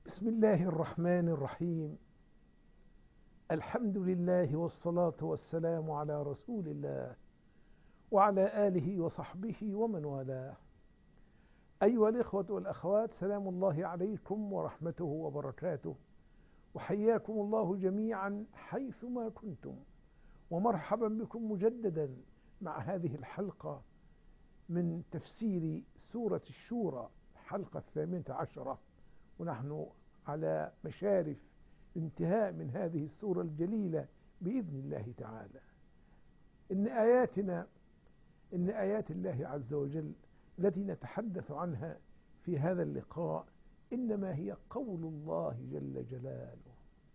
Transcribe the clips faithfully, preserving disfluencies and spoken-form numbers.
بسم الله الرحمن الرحيم. الحمد لله والصلاة والسلام على رسول الله وعلى آله وصحبه ومن والاه. أيها الإخوة والأخوات، سلام الله عليكم ورحمته وبركاته، وحياكم الله جميعا حيثما كنتم، ومرحبا بكم مجددا مع هذه الحلقة من تفسير سورة الشورى، الحلقة الثامنة عشرة، ونحن على مشارف انتهاء من هذه السورة الجليلة بإذن الله تعالى. إن آياتنا إن آيات الله عز وجل التي نتحدث عنها في هذا اللقاء إنما هي قول الله جل جلاله: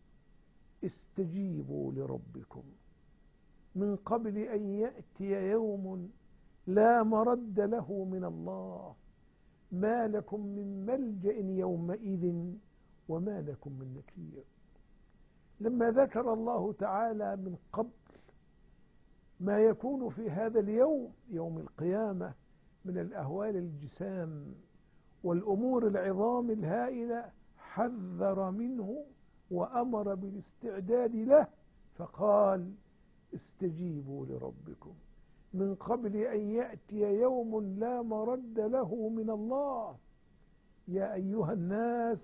استجيبوا لربكم من قبل أن يأتي يوم لا مرد له من الله، ما لكم من ملجأ يومئذ وما لكم من نكير. لما ذكر الله تعالى من قبل ما يكون في هذا اليوم، يوم القيامة، من الأهوال الجسام والأمور العظام الهائلة، حذر منه وأمر بالاستعداد له، فقال: استجيبوا لربكم من قبل أن يأتي يوم لا مرد له من الله. يا أيها الناس،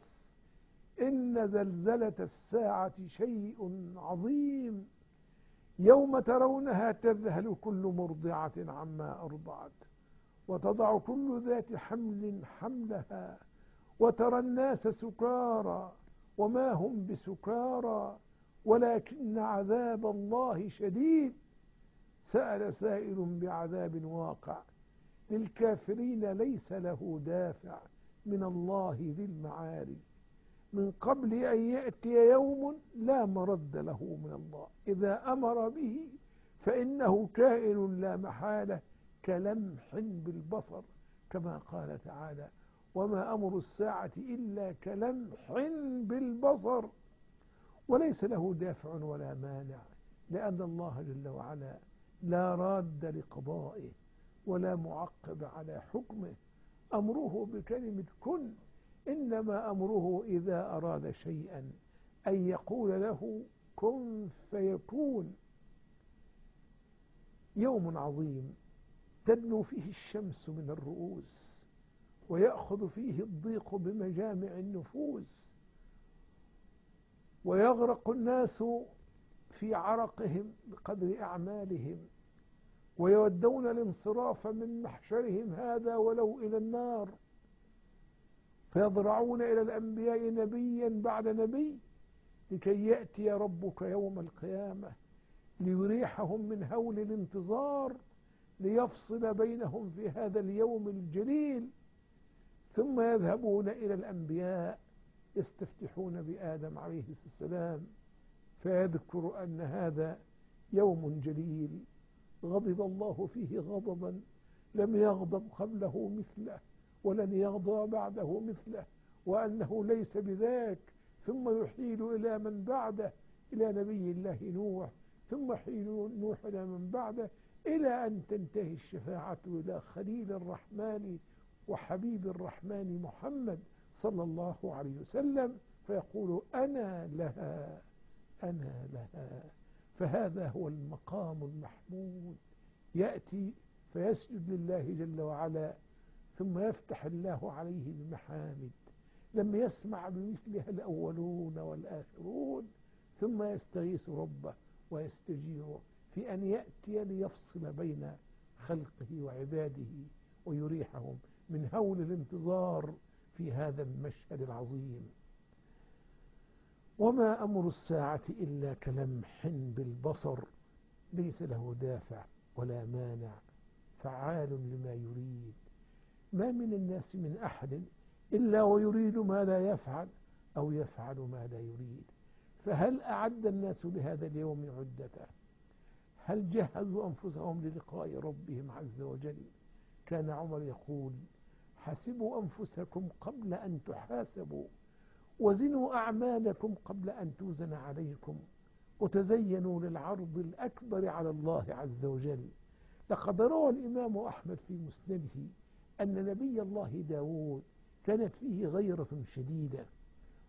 إن زلزلة الساعة شيء عظيم، يوم ترونها تذهل كل مرضعة عما أرضعت وتضع كل ذات حمل حملها وترى الناس سكارى وما هم بسكارى ولكن عذاب الله شديد. سأل سائل بعذاب واقع، للكافرين ليس له دافع من الله ذي المعارج. من قبل أن يأتي يوم لا مرد له من الله، إذا أمر به فإنه كائن لا محالة، كلمح بالبصر، كما قال تعالى: وما أمر الساعة إلا كلمح بالبصر. وليس له دافع ولا مانع، لأن الله جل وعلا لا راد لقضائه ولا معقب على حكمه. أمره بكلمة كن، إنما أمره إذا أراد شيئا أن يقول له كن فيكون. يوم عظيم تدنو فيه الشمس من الرؤوس، ويأخذ فيه الضيق بمجامع النفوس، ويغرق الناس في عرقهم بقدر أعمالهم، ويودون الانصراف من محشرهم هذا ولو إلى النار، فيضرعون إلى الأنبياء نبيا بعد نبي، لكي يأتي ربك يوم القيامة ليريحهم من هول الانتظار، ليفصل بينهم في هذا اليوم الجليل. ثم يذهبون إلى الأنبياء يستفتحون بآدم عليه السلام، فيذكر أن هذا يوم جليل غضب الله فيه غضبا لم يغضب قبله مثله ولن يغضب بعده مثله، وأنه ليس بذاك. ثم يحيل إلى من بعده، إلى نبي الله نوح، ثم يحيل نوح إلى من بعده، إلى أن تنتهي الشفاعة إلى خليل الرحمن وحبيب الرحمن محمد صلى الله عليه وسلم، فيقول: أنا لها أنا لها. فهذا هو المقام المحمود. يأتي فيسجد لله جل وعلا، ثم يفتح الله عليه بمحامد لم يسمع بمثلها الأولون والآخرون، ثم يستغيث ربه ويستجيره في أن يأتي ليفصل بين خلقه وعباده ويريحهم من هول الانتظار في هذا المشهد العظيم. وما أمر الساعة إلا كلمح بالبصر، ليس له دافع ولا مانع، فعال لما يريد. ما من الناس من أحد إلا ويريد ما لا يفعل أو يفعل ما لا يريد. فهل أعد الناس لهذا اليوم عدته؟ هل جهزوا أنفسهم للقاء ربهم عز وجل؟ كان عمر يقول: حاسبوا أنفسكم قبل أن تحاسبوا، وزنوا أعمالكم قبل أن توزن عليكم، وتزينوا للعرض الأكبر على الله عز وجل. لقد روى الإمام أحمد في مسنده أن نبي الله داود كانت فيه غيرة شديدة،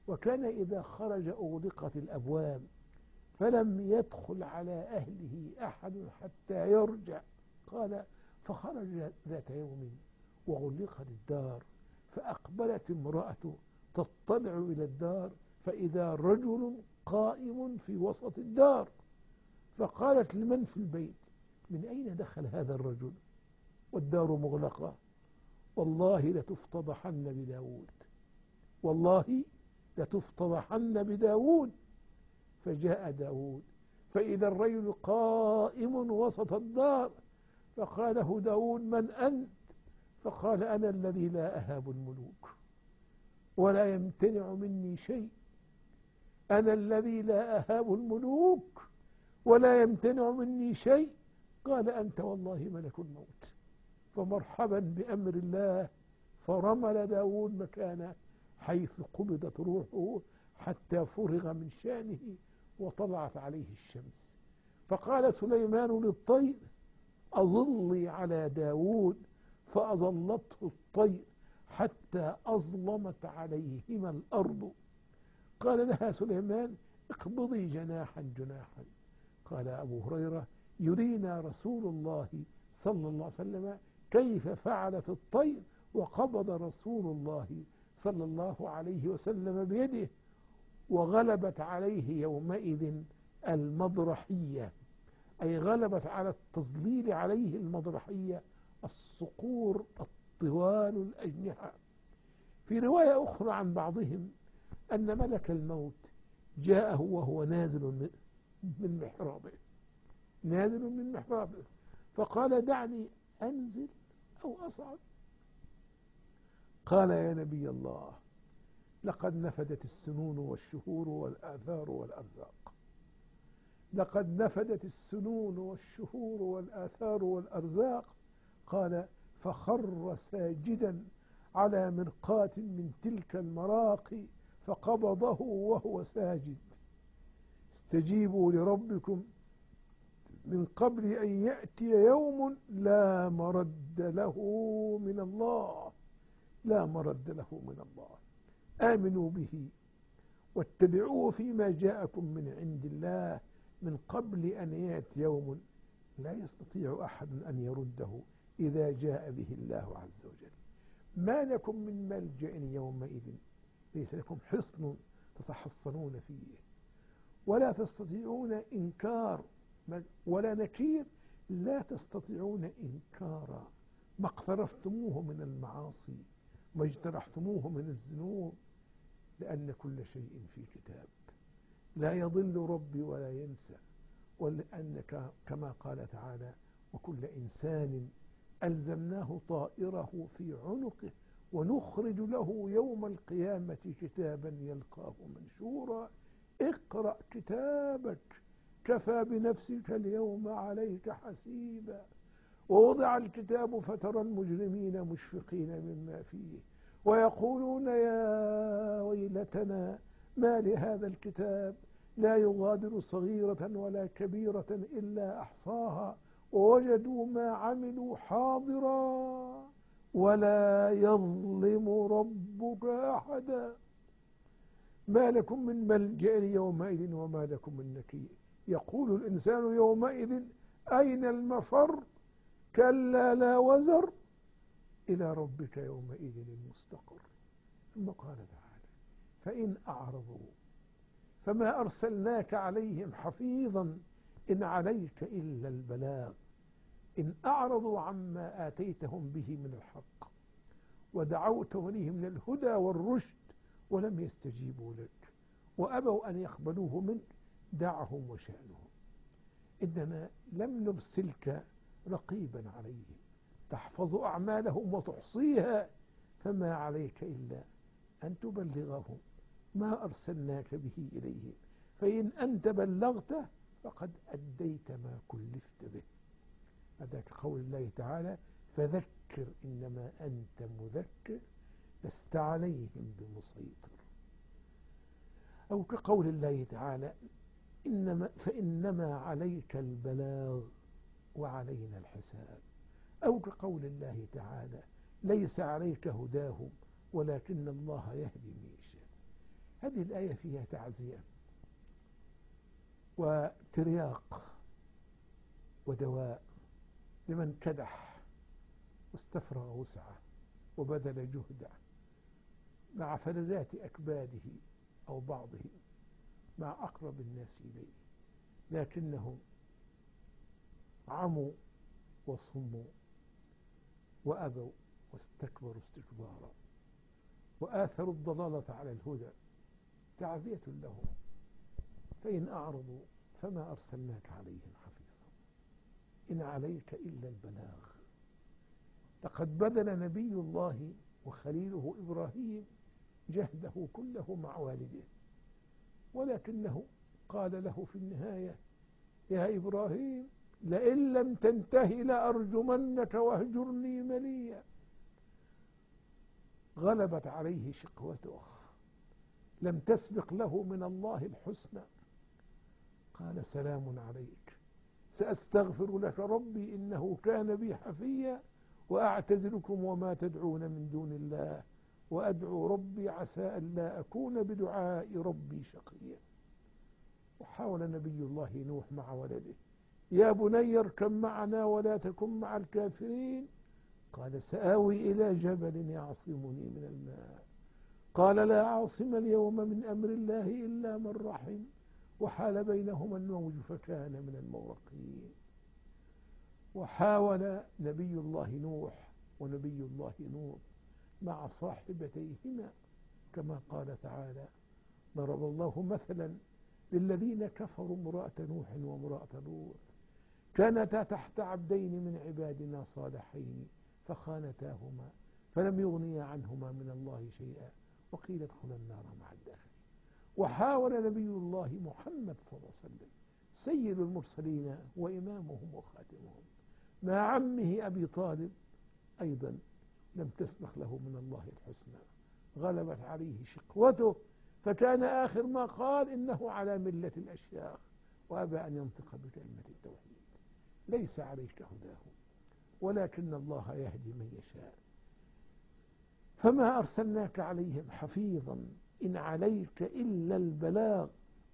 وكان إذا خرج أغلقت الأبواب فلم يدخل على أهله أحد حتى يرجع. قال فخرج ذات يوم وغلقت الدار، فأقبلت امرأة تطلع إلى الدار فإذا رجل قائم في وسط الدار، فقالت لمن في البيت من أين دخل هذا الرجل والدار مغلقة؟ والله لتفتضحن بداود، والله لتفتضحن بداود. فجاء داود فإذا الرجل قائم وسط الدار، فقال له داود من أنت؟ فقال أنا الذي لا أهاب الملوك ولا يمتنع مني شيء، أنا الذي لا أهاب الملوك ولا يمتنع مني شيء. قال أنت والله ملك الموت، فمرحبا بأمر الله. فرمل داود مكانه حيث قبضت روحه حتى فرغ من شأنه وطلعت عليه الشمس. فقال سليمان للطير أظلي على داود، فأظلته الطير حتى أظلمت عليهما الأرض. قال لها سليمان اقبضي جناحا جناحا. قال أبو هريرة يرينا رسول الله صلى الله عليه وسلم كيف فعلت الطير وقبض رسول الله صلى الله عليه وسلم بيده، وغلبت عليه يومئذ المضرحية، أي غلبت على التظليل عليه المضرحية الصقور الطوال الأجنحة. في رواية أخرى عن بعضهم أن ملك الموت جاءه وهو نازل من محرابه نازل من محرابه فقال دعني أنزل أو أصعد. قال يا نبي الله لقد نفدت السنون والشهور والآثار والأرزاق، لقد نفدت السنون والشهور والآثار والأرزاق. قال فخر ساجدا على مرقاة من تلك المراقي فقبضه وهو ساجد. استجيبوا لربكم من قبل أن يأتي يوم لا مرد له من الله، لا مرد له من الله. آمنوا به واتبعوه فيما جاءكم من عند الله من قبل أن يأتي يوم لا يستطيع أحد أن يرده إذا جاء به الله عز وجل. ما لكم من ملجأ يومئذ، ليس لكم حصن تتحصنون فيه ولا تستطيعون إنكار ولا نكير، لا تستطيعون إنكارا ما اقترفتموه من المعاصي ما اجترحتموه من الذنوب، لأن كل شيء في كتاب لا يضل ربي ولا ينسى. ولأن كما قال تعالى وكل إنسان ألزمناه طائره في عنقه ونخرج له يوم القيامة كتابا يلقاه منشورا اقرأ كتابك كفى بنفسك اليوم عليك حسيبا. ووضع الكتاب فترى المجرمين مشفقين مما فيه ويقولون يا ويلتنا ما لهذا الكتاب لا يغادر صغيرة ولا كبيرة إلا أحصاها ووجدوا ما عملوا حاضرا ولا يظلم ربك أحدا. ما لكم من ملجأ يومئذ وما لكم من نكير. يقول الإنسان يومئذ أين المفر؟ كلا لا وزر إلى ربك يومئذ المستقر. ثم قال تعالى فإن أعرضوا فما أرسلناك عليهم حفيظا إن عليك إلا البلاغ. إن أعرضوا عما آتيتهم به من الحق ودعوت إليهم من الهدى والرشد ولم يستجيبوا لك وأبوا أن يقبلوه منك دعهم وشأنهم، إنما لم نرسلك رقيبا عليهم تحفظ أعمالهم وتحصيها، فما عليك إلا أن تبلغهم ما أرسلناك به إليهم، فإن أنت بلغت فقد أديت ما كلفت به. هذا كقول الله تعالى فذكر إنما أنت مذكر لست عليهم بمسيطر، أو كقول الله تعالى إنما فإنما عليك البلاغ وعلينا الحساب، أو كقول الله تعالى ليس عليك هداهم ولكن الله يهدي من يشاء. هذه الآية فيها تعزية وترياق ودواء لمن كدح واستفرغ وسعه وبذل جهده مع فلذات أكباده أو بعضهم مع أقرب الناس إليه، لكنهم عموا وصموا وأبوا واستكبروا استكبارا وآثروا الضلالة على الهدى. تعزية لهم، فإن أعرضوا فما أرسلناك عليهم حفيظا إن عليك إلا البلاغ. لقد بذل نبي الله وخليله إبراهيم جهده كله مع والده، ولكنه قال له في النهاية: يا إبراهيم لئن لم تنته لأرجمنك واهجرني مليا. غلبت عليه شقوته، لم تسبق له من الله الحسنى. قال: سلام عليك، سأستغفر لك ربي إنه كان بي حفيا، وأعتزلكم وما تدعون من دون الله وأدعو ربي عسى أن لا أكون بدعاء ربي شقيا. وحاول نبي الله نوح مع ولده: يا بني اركب معنا ولا تكن مع الكافرين. قال: سآوي إلى جبل يعصمني من الماء. قال: لا عاصم اليوم من أمر الله إلا من رحم، وحال بينهما الموج فكان من المغرقين. وحاول نبي الله نوح ونبي الله لوط مع صاحبتيهما، كما قال تعالى: ضرب الله مثلا للذين كفروا امرأة نوح وامرأة لوط كانتا تحت عبدين من عبادنا صالحين فخانتاهما فلم يغنيا عنهما من الله شيئا وقيل ادخلا النار مع الداخلين. وحاول نبي الله محمد صلى الله عليه وسلم سيد المرسلين وإمامهم وخاتمهم مع عمه أبي طالب، أيضا لم تسبق له من الله الحسنى. غلبت عليه شقوته، فكان آخر ما قال: إنه على ملة الأشياخ، وأبى أن ينطق بكلمة التوحيد. ليس عليك هداهم ولكن الله يهدي من يشاء. فما أرسلناك عليهم حفيظا إن عليك إلا البلاغ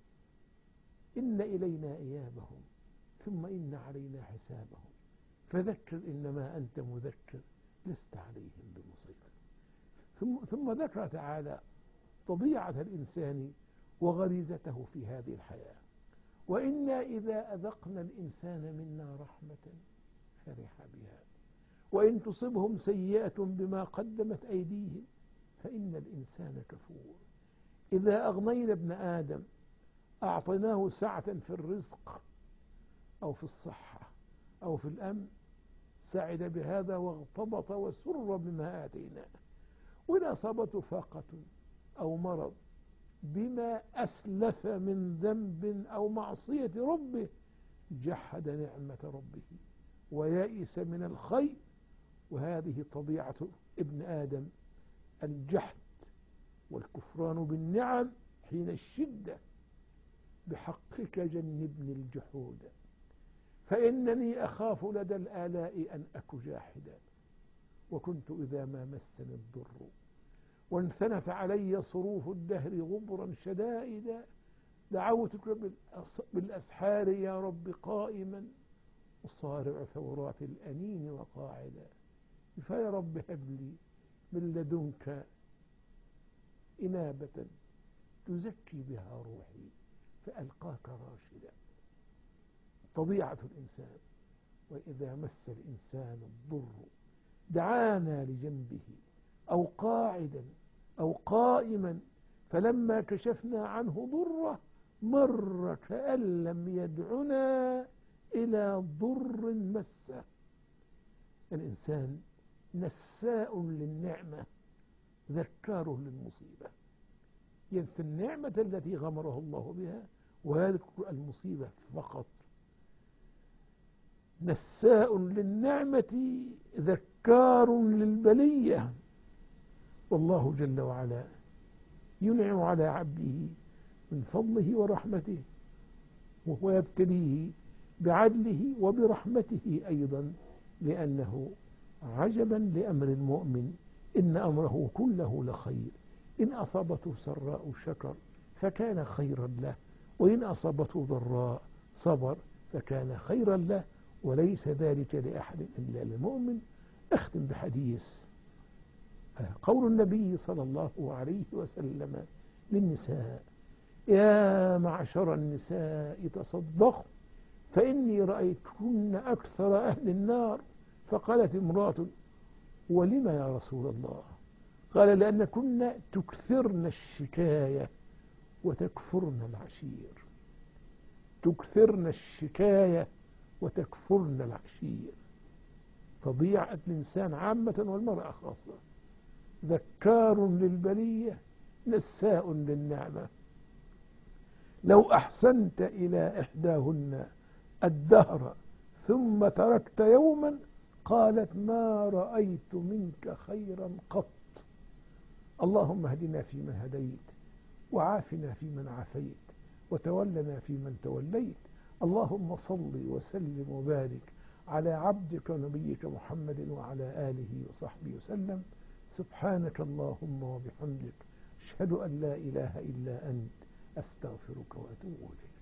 إن إلينا إيابهم ثم إن علينا حسابهم فذكر إنما أنت مذكر لست عليهم بمسيطر. ثم, ثم ذكر تعالى طبيعة الإنسان وغريزته في هذه الحياة: وإنا إذا أذقنا الإنسان منا رحمة فرح بها وإن تصبهم سيئة بما قدمت أيديهم فإن الإنسان كفور. إذا أغنينا ابن آدم أعطيناه سعة في الرزق أو في الصحة أو في الأمن سعد بهذا واغتبط وسر بما آتيناه. وإن أصابته فاقة أو مرض بما أسلف من ذنب أو معصية ربه جحد نعمة ربه ويئس من الخير. وهذه طبيعة ابن آدم، الجحد والكفران بالنعم حين الشدة. بحقك جنبني الجحود فإنني أخاف لدى الآلاء أن أك جاحدا وكنت إذا ما مسني الضر وانثنت علي صروف الدهر غبرا شدائدا دعوتك بالأسحار يا رب قائما أصارع ثورات الأنين وقاعدا. فيا رب هب لي من لدنك إنابة تزكي بها روحي فألقاك راشدا. طبيعة الإنسان: وإذا مس الإنسان الضر دعانا لجنبه أو قاعدا أو قائما فلما كشفنا عنه ضره مر كأن لم يدعنا إلى ضر مسه. الإنسان نساء للنعمة ذكار للمصيبة، ينسى النعمة التي غمره الله بها ويذكر المصيبة فقط. نساء للنعمة ذكار للبلية. والله جل وعلا ينعم على عبده من فضله ورحمته وهو يبتليه بعدله وبرحمته أيضا، لأنه عجبا لأمر المؤمن إن أمره كله لخير إن أصابته سراء شكر فكان خيرا له، وإن أصابته ضراء صبر فكان خيرا له، وليس ذلك لأحد إلا للمؤمن. أختم بحديث قول النبي صلى الله عليه وسلم للنساء: يا معشر النساء تصدقوا فإني رأيتكن أكثر أهل النار. فقالت امرأة: ولم يا رسول الله؟ قال: لأنكن تكثرن الشكاية وتكفرن العشير. تكثرن الشكاية وتكفرن العشير. طبيعة الإنسان عامة والمرأة خاصة ذكار للبلية نساء للنعمة. لو أحسنت إلى إحداهن الدهر ثم تركت يوما قالت: ما رأيت منك خيرا قط. اللهم اهدنا فيمن هديت، وعافنا فيمن عافيت، وتولنا فيمن توليت. اللهم صل وسلم وبارك على عبدك ونبيك محمد وعلى آله وصحبه وسلم. سبحانك اللهم وبحمدك، أشهد أن لا إله إلا أنت، أستغفرك وأتوب إليك.